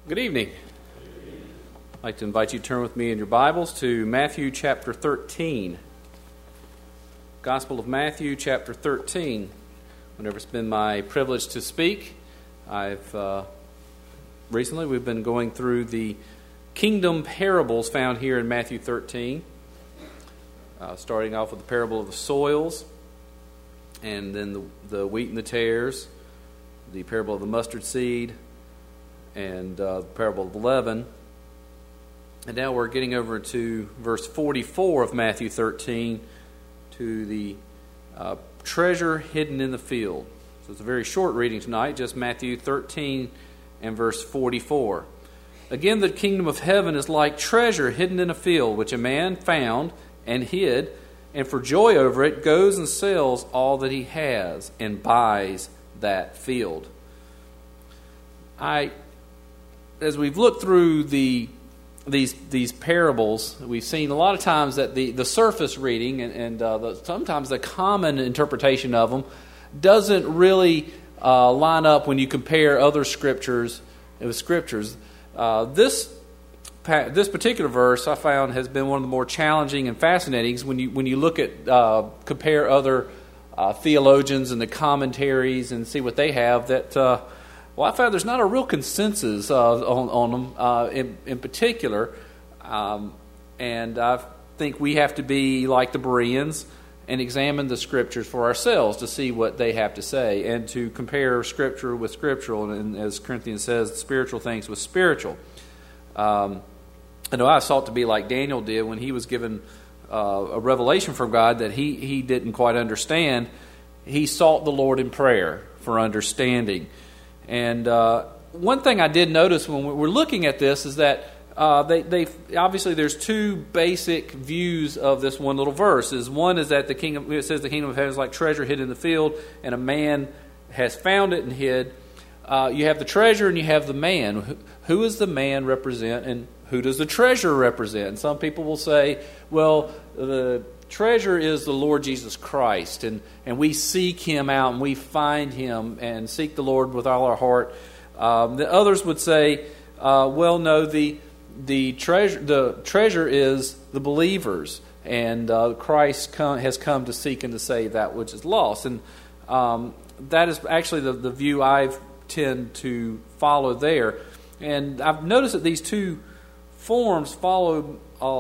Good evening. I'd like to invite you to turn with me in your Bibles to Matthew chapter 13. Gospel of Matthew chapter 13. Whenever it's been my privilege to speak, recently we've been going through the kingdom parables found here in Matthew 13. Starting off with the parable of the soils, and then the wheat and the tares, the parable of the mustard seed, and the parable of the leaven. And now we're getting over to verse 44 of Matthew 13, to the treasure hidden in the field. So it's a very short reading tonight, just Matthew 13 and verse 44. Again, the kingdom of heaven is like treasure hidden in a field, which a man found and hid, and for joy over it goes and sells all that he has and buys that field. As we've looked through these parables, we've seen a lot of times that the surface reading and sometimes the common interpretation of them doesn't really line up when you compare other scriptures with scriptures. This particular verse I found has been one of the more challenging and fascinating when you look at compare other theologians and the commentaries and see what they have. I found there's not a real consensus on them in particular, and I think we have to be like the Bereans and examine the Scriptures for ourselves to see what they have to say and to compare Scripture with Scriptural, and as Corinthians says, spiritual things with spiritual. I know I sought to be like Daniel did when he was given a revelation from God that he didn't quite understand. He sought the Lord in prayer for understanding. And one thing I did notice when we're looking at this is that they obviously there's two basic views of this one little verse. One is that it says the kingdom of heaven is like treasure hid in the field, and a man has found it and hid. You have the treasure and you have the man. Who does the man represent, and who does the treasure represent? And some people will say, well, the treasure is the Lord Jesus Christ, and we seek Him out, and we find Him, and seek the Lord with all our heart. The others would say, well, no, the treasure is the believers, and Christ has come to seek and to save that which is lost. And that is actually the view I tend to follow there. And I've noticed that these two forms fall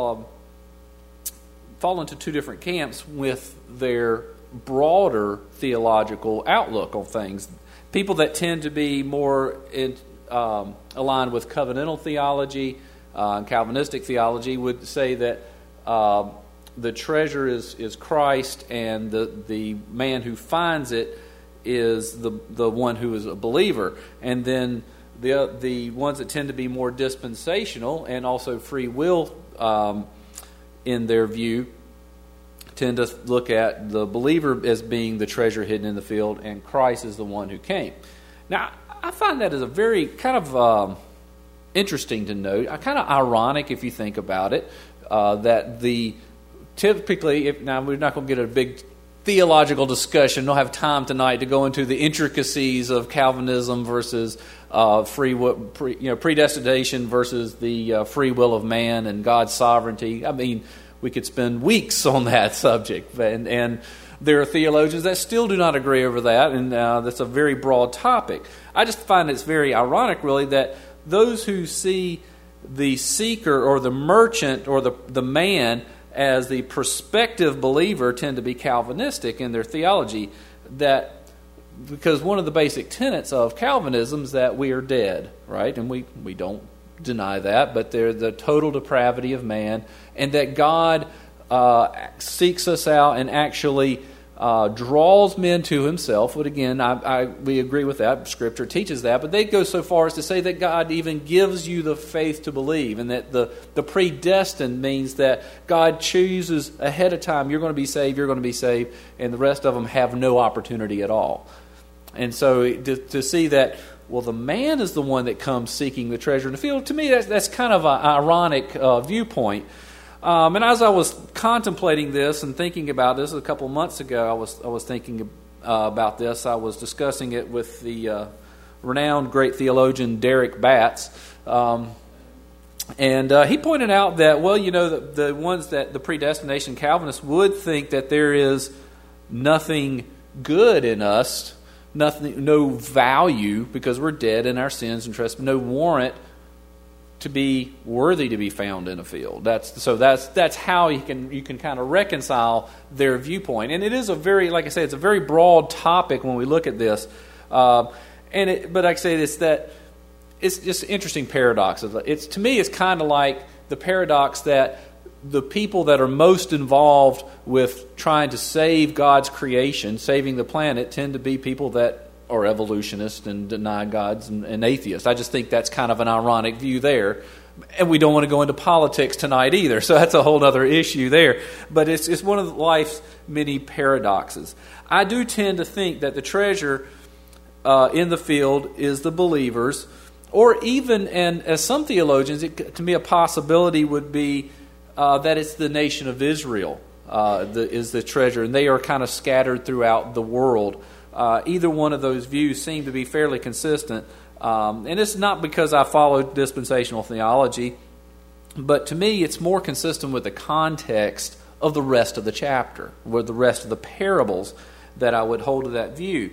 into two different camps with their broader theological outlook on things. People that tend to be more aligned with covenantal theology and Calvinistic theology would say that the treasure is Christ, and the man who finds it is the one who is a believer. And then the ones that tend to be more dispensational and also free will in their view tend to look at the believer as being the treasure hidden in the field, and Christ is the one who came. Now, I find that as a very kind of interesting to note, kind of ironic if you think about it, that typically, now we're not going to get a big theological discussion. Don't have time tonight to go into the intricacies of Calvinism versus predestination versus the free will of man and God's sovereignty. I mean, we could spend weeks on that subject, and there are theologians that still do not agree over that, and that's a very broad topic. I just find it's very ironic, really, that those who see the seeker or the merchant or the man as the prospective believer tend to be Calvinistic in their theology, because one of the basic tenets of Calvinism is that we are dead, right? And we don't deny that, but they're the total depravity of man, and that God seeks us out and actually draws men to Himself. But again, we agree with that. Scripture teaches that, but they go so far as to say that God even gives you the faith to believe, and that the predestined means that God chooses ahead of time, you're going to be saved, and the rest of them have no opportunity at all. And so to see that, well, the man is the one that comes seeking the treasure in the field, to me that's kind of an ironic viewpoint. And as I was contemplating this and thinking about this a couple months ago, I was thinking about this. I was discussing it with the renowned great theologian Derek Batts, And he pointed out that, well, the ones that the predestination Calvinists would think that there is nothing good in us, no value because we're dead in our sins and trespasses, no warrant to be worthy to be found in a field. That's how you can kind of reconcile their viewpoint. And it is like I say, it's a very broad topic when we look at this. But like I say, it's just an interesting paradox. To me, it's kind of like the paradox that the people that are most involved with trying to save God's creation, saving the planet, tend to be people that are evolutionists and deny gods and atheists. I just think that's kind of an ironic view there. And we don't want to go into politics tonight either, so that's a whole other issue there. But it's one of life's many paradoxes. I do tend to think that the treasure in the field is the believers, or even, and as some theologians, to me a possibility would be that it's the nation of Israel is the treasure, and they are kind of scattered throughout the world. Either one of those views seem to be fairly consistent. And it's not because I follow dispensational theology, but to me it's more consistent with the context of the rest of the chapter, with the rest of the parables, that I would hold to that view.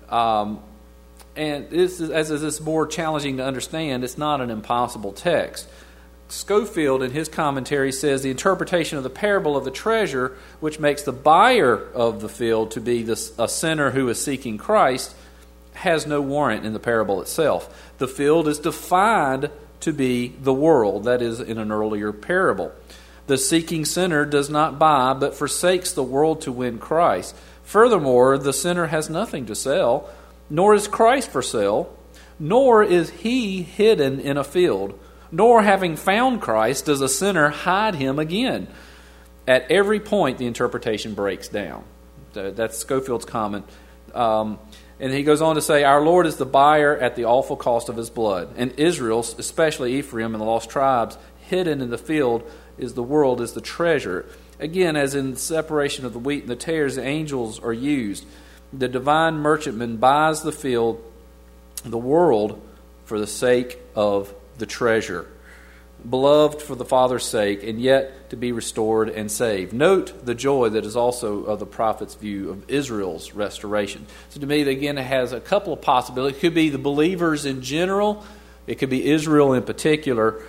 And as it's more challenging to understand, it's not an impossible text. Schofield, in his commentary, says the interpretation of the parable of the treasure, which makes the buyer of the field to be a sinner who is seeking Christ, has no warrant in the parable itself. The field is defined to be the world, that is, in an earlier parable. The seeking sinner does not buy, but forsakes the world to win Christ. Furthermore, the sinner has nothing to sell, nor is Christ for sale, nor is he hidden in a field. Nor, having found Christ, does a sinner hide him again. At every point, the interpretation breaks down. That's Schofield's comment. And he goes on to say, our Lord is the buyer at the awful cost of his blood. And Israel, especially Ephraim and the lost tribes, hidden in the field, is the treasure. Again, as in the separation of the wheat and the tares, the angels are used. The divine merchantman buys the field, the world, for the sake of the treasure, beloved for the Father's sake, and yet to be restored and saved. Note the joy that is also of the prophet's view of Israel's restoration. So to me, again, it has a couple of possibilities. It could be the believers in general. It could be Israel in particular.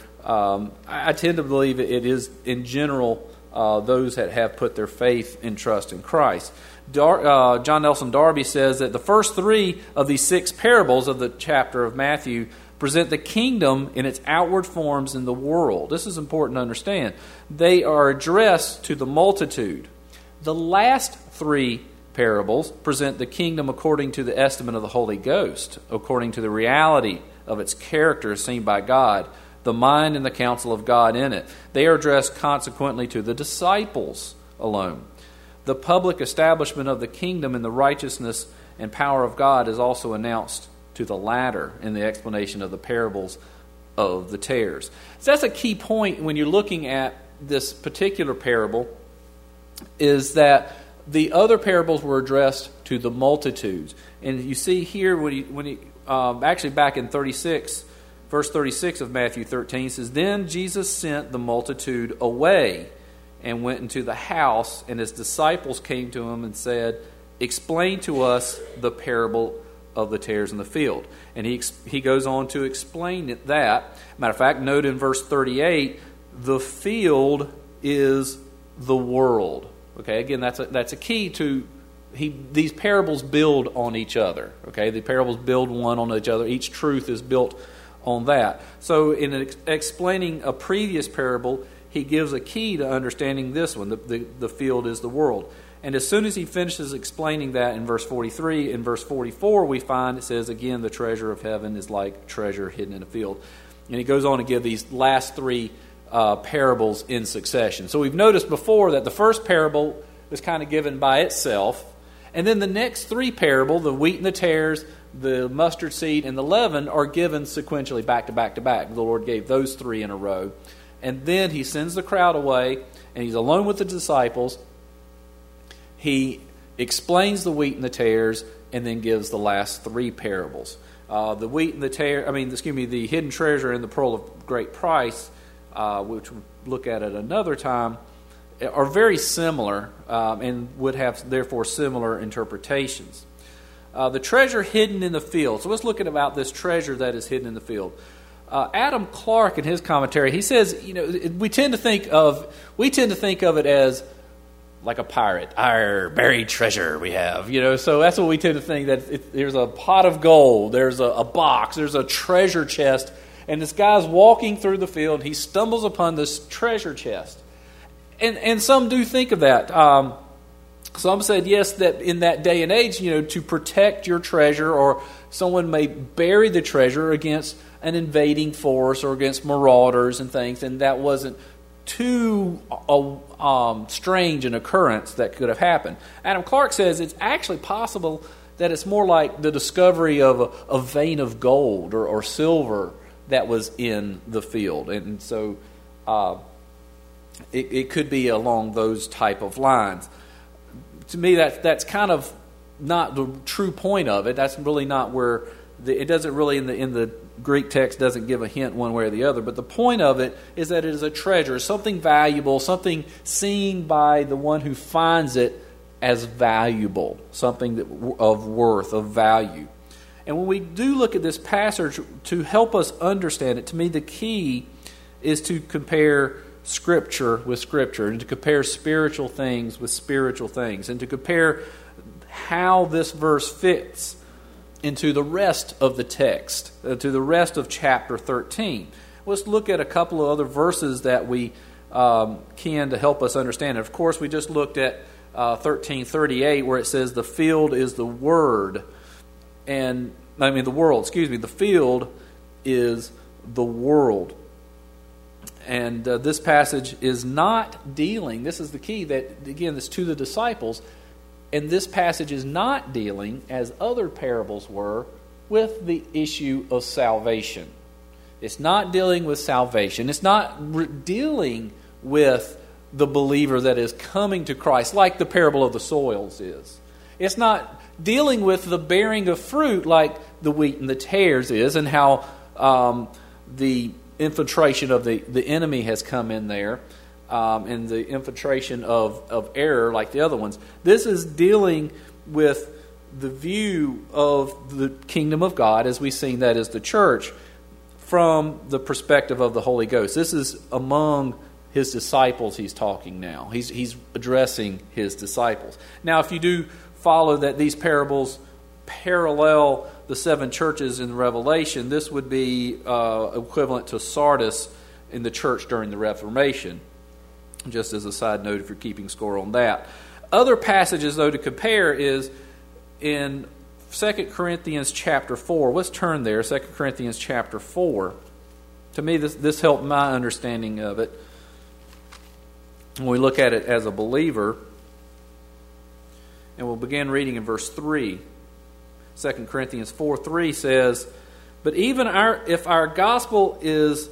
I tend to believe it is, in general, those that have put their faith and trust in Christ. John Nelson Darby says that the first three of these 6 parables of the chapter of Matthew present the kingdom in its outward forms in the world. This is important to understand. They are addressed to the multitude. The last 3 parables present the kingdom according to the estimate of the Holy Ghost, according to the reality of its character seen by God, the mind and the counsel of God in it. They are addressed consequently to the disciples alone. The public establishment of the kingdom and the righteousness and power of God is also announced to the latter in the explanation of the parables of the tares. So that's a key point when you're looking at this particular parable, is that the other parables were addressed to the multitudes. And you see here when he actually back in 36, verse 36 of Matthew 13 says, then Jesus sent the multitude away and went into the house, and his disciples came to him and said, explain to us the parable of the tares in the field. And he goes on to explain that. Matter of fact, note in verse 38, the field is the world. Okay, again, that's a key to these parables build on each other. Okay, the parables build one on each other. Each truth is built on that. So in explaining a previous parable, he gives a key to understanding this one. The field is the world. And as soon as he finishes explaining that in verse 43, in verse 44, we find it says, again, the treasure of heaven is like treasure hidden in a field. And he goes on to give these last 3 parables in succession. So we've noticed before that the first parable was kind of given by itself. And then the next 3 parables, the wheat and the tares, the mustard seed, and the leaven, are given sequentially back to back to back. The Lord gave those 3 in a row. And then he sends the crowd away, and he's alone with the disciples. He explains the wheat and the tares, and then gives the last 3 parables. The wheat and the tare, the hidden treasure and the pearl of great price, which we'll look at another time, are very similar and would have, therefore, similar interpretations. The treasure hidden in the field. So let's look at about this treasure that is hidden in the field. Adam Clarke, in his commentary, he says, we tend to think of it as like a pirate, our buried treasure we have, so that's what we tend to think, that there's a pot of gold, there's a box, there's a treasure chest, and this guy's walking through the field, and he stumbles upon this treasure chest. And some do think of that. Some said, yes, that in that day and age, to protect your treasure, or someone may bury the treasure against an invading force or against marauders and things, and that wasn't too strange an occurrence that could have happened. Adam Clarke says it's actually possible that it's more like the discovery of a vein of gold or silver that was in the field. And so it could be along those type of lines. To me, that's kind of not the true point of it. That's really not where it doesn't really in the Greek text doesn't give a hint one way or the other. But the point of it is that it is a treasure, something valuable, something seen by the one who finds it as valuable, something of worth, of value. And when we do look at this passage to help us understand it, to me the key is to compare Scripture with Scripture, and to compare spiritual things with spiritual things, and to compare how this verse fits into the rest of the text, to the rest of chapter 13. Let's look at a couple of other verses that we can to help us understand. And of course, we just looked at 13:38, where it says, "The field is the word," the world. The field is the world. And this passage is not dealing, this is the key, that again, it's to the disciples, and this passage is not dealing, as other parables were, with the issue of salvation. It's not dealing with salvation. It's not dealing with the believer that is coming to Christ, like the parable of the soils is. It's not dealing with the bearing of fruit like the wheat and the tares is, and how the infiltration of the enemy has come in there, and the infiltration of error like the other ones. This is dealing with the view of the kingdom of God, as we've seen that as the church, from the perspective of the Holy Ghost. This is among his disciples he's talking now. He's addressing his disciples. Now, if you do follow that these parables parallel the seven churches in Revelation, this would be equivalent to Sardis in the church during the Reformation. Just as a side note, if you're keeping score on that. Other passages, though, to compare is in 2 Corinthians chapter 4. Let's turn there, 2 Corinthians chapter 4. To me, this helped my understanding of it. When we look at it as a believer, and we'll begin reading in verse 3. 2 Corinthians 4:3 says, "But even if our gospel is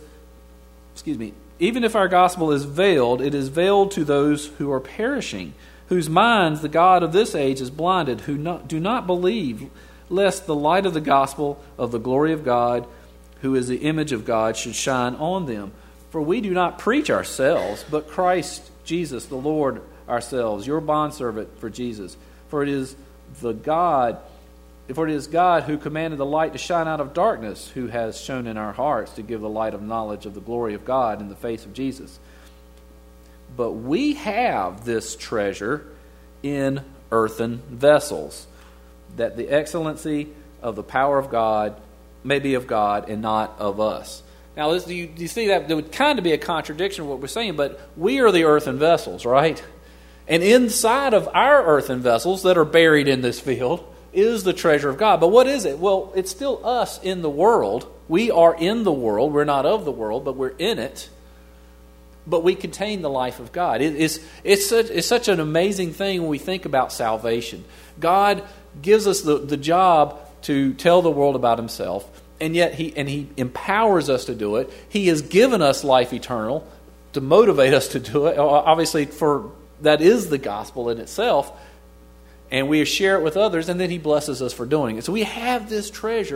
veiled, it is veiled to those who are perishing, whose minds the God of this age is blinded, who do not believe, lest the light of the gospel of the glory of God, who is the image of God, should shine on them. For we do not preach ourselves, but Christ Jesus the Lord ourselves, your bondservant for Jesus. For it is God who commanded the light to shine out of darkness, who has shone in our hearts to give the light of knowledge of the glory of God in the face of Jesus. But we have this treasure in earthen vessels, that the excellency of the power of God may be of God and not of us." Now, you see that there would kind of be a contradiction of what we're saying, but we are the earthen vessels, right? And inside of our earthen vessels that are buried in this field is the treasure of God. But what is it? Well, it's still us in the world. We are in the world. We're not of the world, but we're in it. But we contain the life of God. It's such an amazing thing when we think about salvation. God gives us the job to tell the world about himself, and yet he empowers us to do it. He has given us life eternal to motivate us to do it. Obviously, that is the gospel in itself. And we share it with others, and then he blesses us for doing it. So we have this treasure,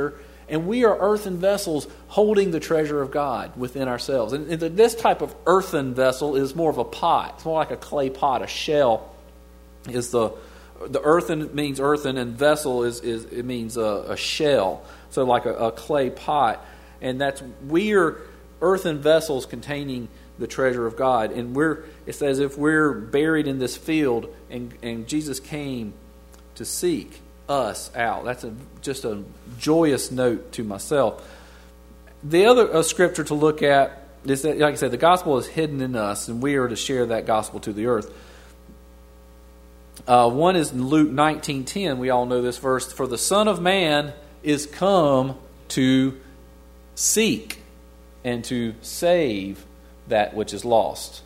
And we are earthen vessels holding the treasure of God within ourselves. And this type of earthen vessel is more of a pot. It's more like a clay pot. A shell is the earthen means earthen, and vessel it means a shell. So like a clay pot. And we're earthen vessels containing the treasure of God. And it's as if we're buried in this field, and Jesus came to seek us out. That's just a joyous note to myself. The other scripture to look at is that, like I said, the gospel is hidden in us, and we are to share that gospel to the earth. One is in Luke 19:10. We all know this verse. For the Son of Man is come to seek and to save that which is lost.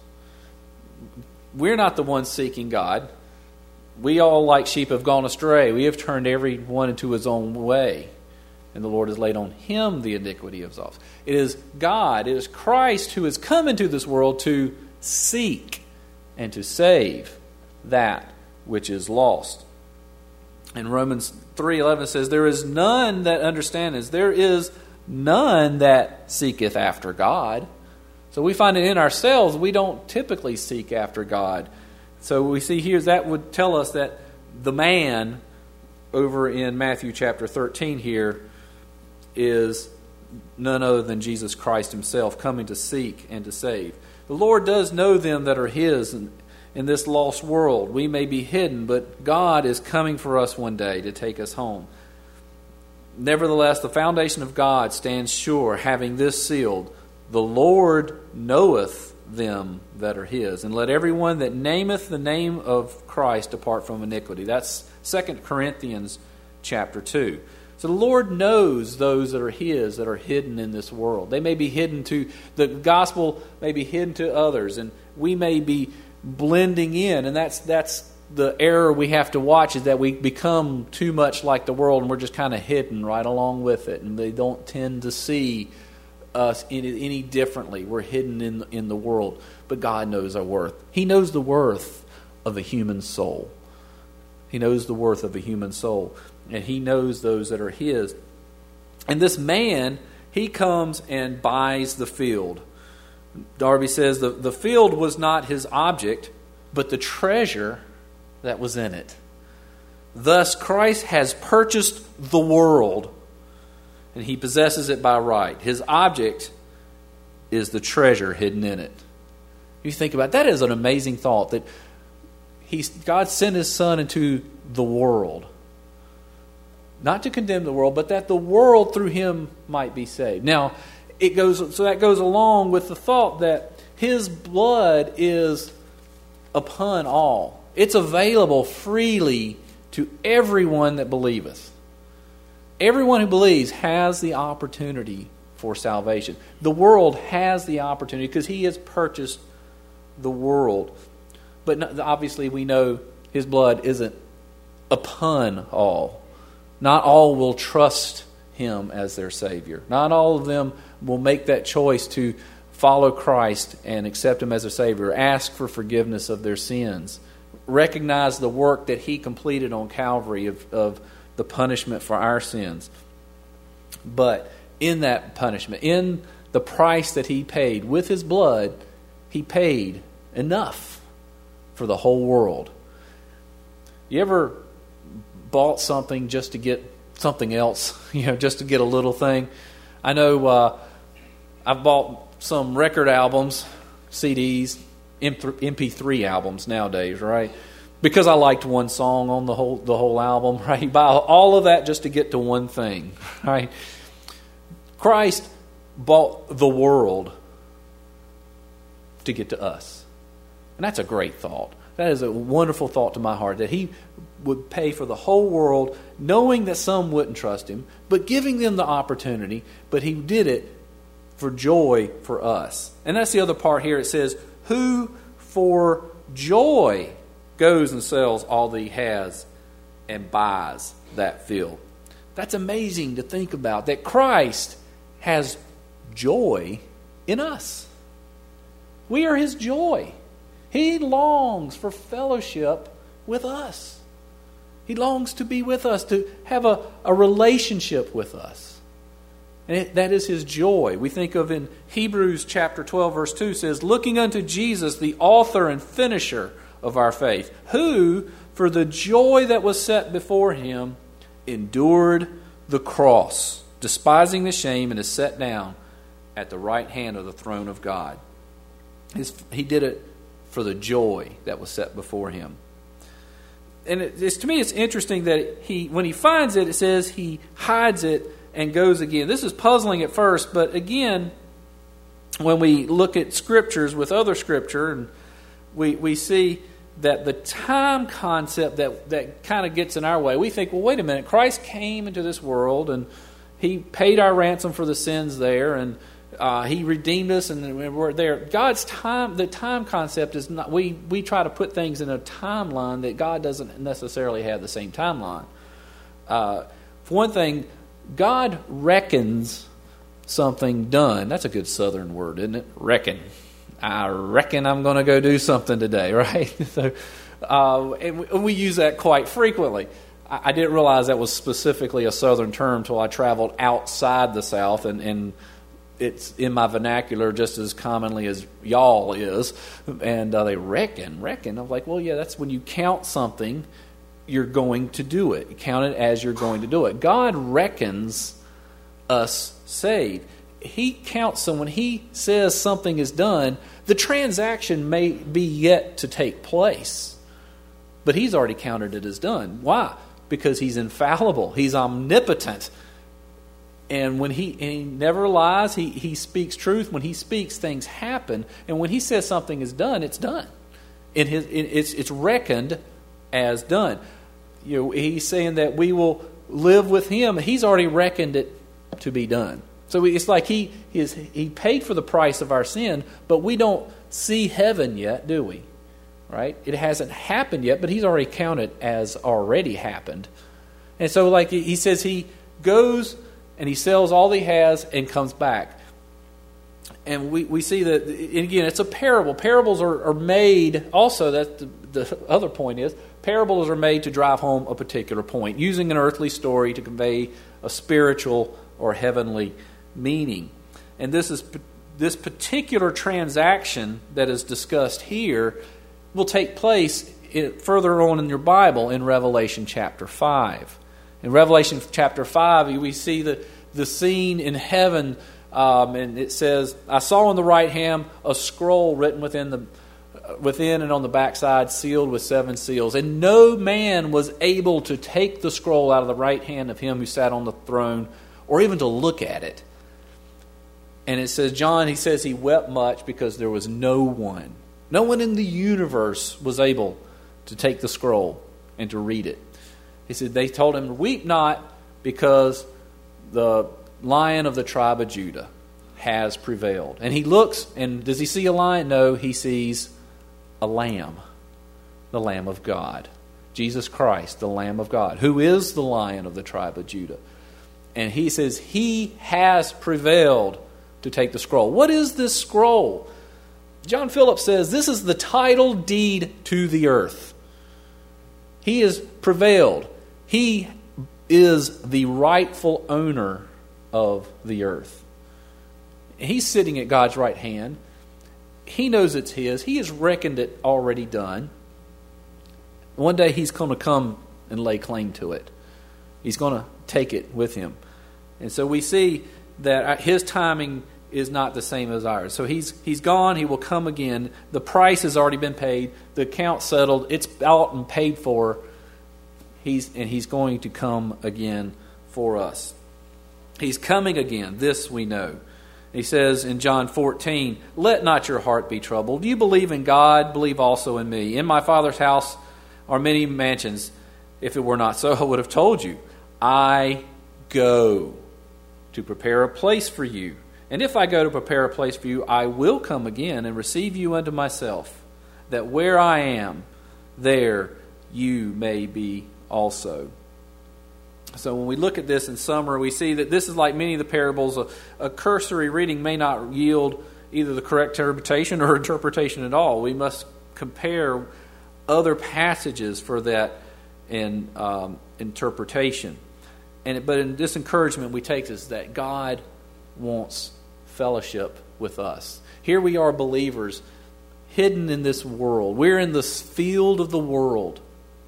We're not the ones seeking God. We all, like sheep, have gone astray. We have turned every one into his own way, and the Lord has laid on him the iniquity of us. It is God, it is Christ who has come into this world to seek and to save that which is lost. And Romans 3:11 says, there is none that understandeth, there is none that seeketh after God. So we find it in ourselves, we don't typically seek after God. So we see here that would tell us that the man over in Matthew chapter 13 here is none other than Jesus Christ himself coming to seek and to save. The Lord does know them that are his in this lost world. We may be hidden, but God is coming for us one day to take us home. Nevertheless, the foundation of God stands sure, having this sealed, the Lord knoweth them that are his. And let everyone that nameth the name of Christ depart from iniquity. That's 2 Corinthians chapter 2. So the Lord knows those that are his, that are hidden in this world. They may be hidden to, the gospel may be hidden to others, and we may be blending in, and that's the error we have to watch, is that we become too much like the world, and we're just kind of hidden right along with it, and they don't tend to see us any differently. We're hidden in the world, but God knows our worth. He knows the worth of a human soul. He knows the worth of a human soul, and he knows those that are his. And this man, he comes and buys the field. Darby says the field was not his object, but the treasure that was in it. Thus Christ has purchased the world, and he possesses it by right. His object is the treasure hidden in it. You think about it, that is an amazing thought, that God sent his Son into the world, not to condemn the world, but that the world through him might be saved. Now, that goes along with the thought that his blood is upon all. It's available freely to everyone that believeth. Everyone who believes has the opportunity for salvation. The world has the opportunity because he has purchased the world. But obviously we know his blood isn't upon all. Not all will trust him as their Savior. Not all of them will make that choice to follow Christ and accept him as their Savior. Ask for forgiveness of their sins. Recognize the work that he completed on Calvary of the punishment for our sins. But in that punishment, in the price that he paid with his blood, he paid enough for the whole world. You ever bought something just to get something else? Just to get a little thing? I know I've bought some record albums, CDs, MP3 albums nowadays, right? Because I liked one song on the whole album, right? You buy all of that just to get to one thing, right? Christ bought the world to get to us. And that's a great thought. That is a wonderful thought to my heart, that he would pay for the whole world, knowing that some wouldn't trust him, but giving them the opportunity. But he did it for joy for us. And that's the other part here. It says, who for joy goes and sells all that he has and buys that field. That's amazing to think about, that Christ has joy in us. We are his joy. He longs for fellowship with us. He longs to be with us, to have a relationship with us. And that is his joy. We think of in Hebrews chapter 12, verse 2 says, looking unto Jesus, the author and finisher of our faith, who, for the joy that was set before him, endured the cross, despising the shame, and is set down at the right hand of the throne of God. He did it for the joy that was set before him. And to me, it's interesting that when he finds it, it says he hides it and goes again. This is puzzling at first, but again, when we look at scriptures with other scripture, and we see that the time concept that kind of gets in our way. We think, well, wait a minute, Christ came into this world and he paid our ransom for the sins there, and he redeemed us, and we're there. God's time, the time concept is not. We try to put things in a timeline that God doesn't necessarily have the same timeline. For one thing, God reckons something done. That's a good Southern word, isn't it? Reckon. I reckon I'm going to go do something today, right? So, and we use that quite frequently. I didn't realize that was specifically a Southern term until I traveled outside the South, and it's in my vernacular just as commonly as y'all is. And they reckon. I'm like, well, yeah, that's when you count something, you're going to do it. You count it as you're going to do it. God reckons us saved. He counts, so when he says something is done, the transaction may be yet to take place, but he's already counted it as done. Why? Because he's infallible. He's omnipotent. And when he never lies, he speaks truth. When he speaks, things happen. And when he says something is done, it's done. It's reckoned as done. You know, he's saying that we will live with him. He's already reckoned it to be done. So it's like he paid for the price of our sin, but we don't see heaven yet, do we? Right? It hasn't happened yet, but he's already counted as already happened. And so like he says, he goes and he sells all he has and comes back. And we see that, and again, it's a parable. Parables are made, also, that the other point is, parables are made to drive home a particular point, using an earthly story to convey a spiritual or heavenly meaning. And this particular transaction that is discussed here will take place further on in your Bible in Revelation chapter 5. In Revelation chapter 5, we see the scene in heaven, and it says, I saw on the right hand a scroll written within and on the backside, sealed with 7 seals. And no man was able to take the scroll out of the right hand of him who sat on the throne, or even to look at it. And it says, John, he says he wept much because there was no one in the universe was able to take the scroll and to read it. He said, they told him, weep not, because the Lion of the tribe of Judah has prevailed. And he looks, and does he see a lion? No, he sees a lamb, the Lamb of God. Jesus Christ, the Lamb of God, who is the Lion of the tribe of Judah. And he says, he has prevailed to take the scroll. What is this scroll? John Phillips says, this is the title deed to the earth. He has prevailed. He is the rightful owner of the earth. He's sitting at God's right hand. He knows it's his. He has reckoned it already done. One day he's going to come and lay claim to it. He's going to take it with him. And so we see that his timing is not the same as ours. So he's gone. He will come again. The price has already been paid. The account settled. It's out and paid for. He's going to come again for us. He's coming again. This we know. He says in John 14, let not your heart be troubled. You believe in God, believe also in me. In my Father's house are many mansions. If it were not so, I would have told you. I go to prepare a place for you. And if I go to prepare a place for you, I will come again and receive you unto myself, that where I am, there you may be also. So when we look at this in summary, we see that this is like many of the parables. A cursory reading may not yield either the correct interpretation or interpretation at all. We must compare other passages for that in interpretation. But in this encouragement we take is that God wants fellowship with us. Here we are, believers, hidden in this world. We're in this field of the world.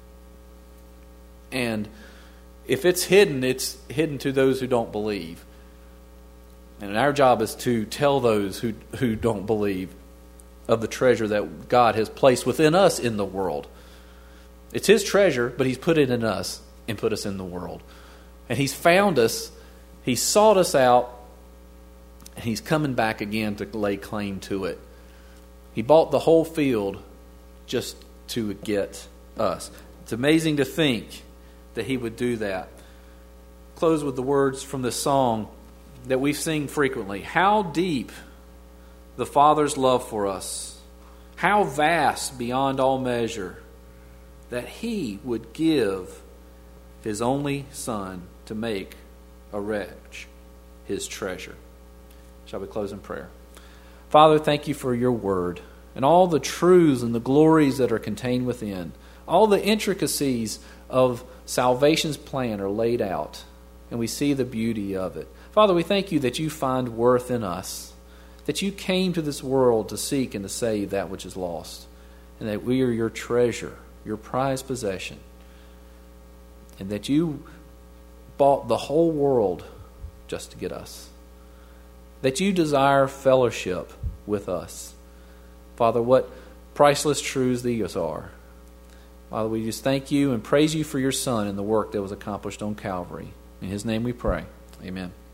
And if it's hidden to those who don't believe. And our job is to tell those who don't believe of the treasure that God has placed within us in the world. It's His treasure, but He's put it in us and put us in the world. And He's found us, He's sought us out, and He's coming back again to lay claim to it. He bought the whole field just to get us. It's amazing to think that He would do that. Close with the words from this song that we sing frequently. How deep the Father's love for us, how vast beyond all measure, that He would give His only Son to make a wretch His treasure. Shall we close in prayer? Father, thank You for Your word and all the truths and the glories that are contained within. All the intricacies of salvation's plan are laid out, and we see the beauty of it. Father, we thank You that You find worth in us, that You came to this world to seek and to save that which is lost, and that we are Your treasure, Your prized possession, and that You bought the whole world just to get us, that You desire fellowship with us. Father, what priceless truths these are. Father, we just thank You and praise You for Your Son and the work that was accomplished on Calvary. In His name we pray. Amen.